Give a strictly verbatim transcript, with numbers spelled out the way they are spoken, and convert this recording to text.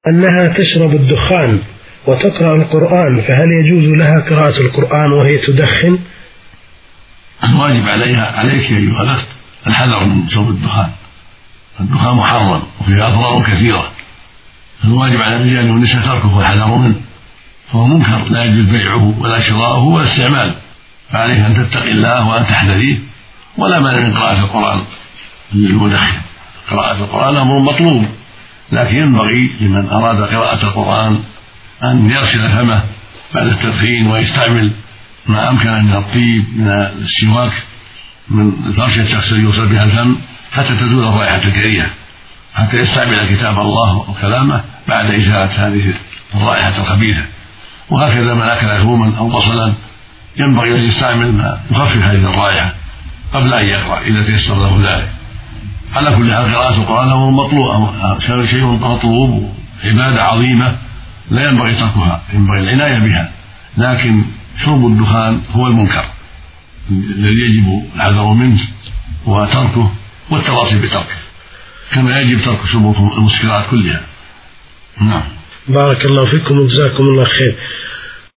أنها تشرب الدخان وتقرأ القرآن، فهل يجوز لها قراءة القرآن وهي تدخن؟ الواجب عليها عليك يا أيها الأخت الحذر من شرب الدخان. الدخان محرم وفيه أضرار كثيرة، الواجب على الرجال والنساء تركه والحذر منه، فهو منكر لا يجوز بيعه ولا شراؤه ولا استعماله، فعليك أن تتقي الله وأن تحذريه. ولا مانع من قراءة القرآن للمدخن، قراءة القرآن أمر مطلوب، لكن ينبغي لمن أراد قراءة القرآن أن يغسل فمه بعد التدخين ويستعمل ما أمكن من الطيب من السواك من فرشة الشخص يوصل بها الفم حتى تزول الرائحة الكريهة، حتى يستعمل كتاب الله وكلامه بعد إزالة هذه الرائحة الخبيثة. وهكذا من أكل ثوما أو بصلا ينبغي أن يستعمل ما يخفف هذه الرائحة قبل أن يقرأ إذا تيسر له ذلك. على كل حال قراءة القرآن أمر مطلوب، شيء مطلوب، عبادة عظيمة لا ينبغي تركها، ينبغي العناية بها، لكن شرب الدخان هو المنكر الذي يجب الحذر منه وتركه والتواصي بتركه، كما يجب ترك شرب المسكرات كلها. نعم. بارك الله فيكم وجزاكم الله خير.